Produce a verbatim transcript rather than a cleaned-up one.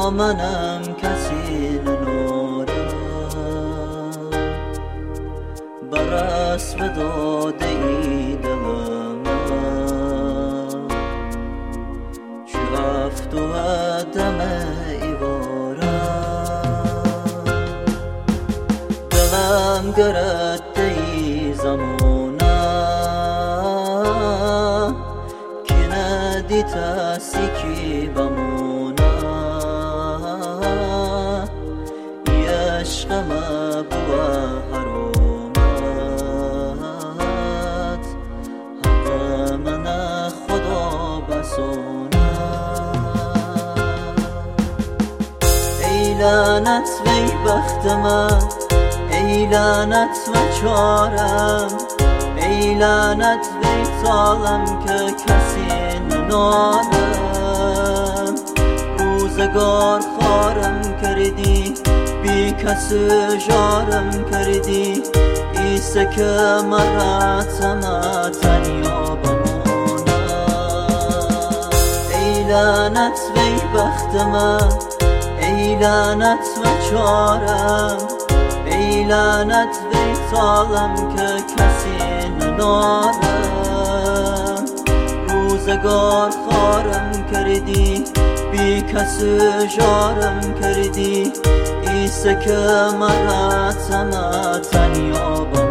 منم کسی ننارم بر اسب داده ای دلم چو هفت و دم ایوارم دلم گرفته ای زمانه که ندیت هستی که بمونه ای عشقم بوه حرامت حق من خدا بسونه ای لعنت وی بخت من ای لعنت و چارم ای لعنت وی سالم که کسی ننارم روزگار خارم کردی بی کس جارم کردی ایسه که مراتم تنیا بمانم ای لعنت وی بخت من ای لعنت و چارم ای لعنت وی سالم که کسی ننارم روزگار خارم کردی بی کس جارم کردی ایسه که مراتم تنیا با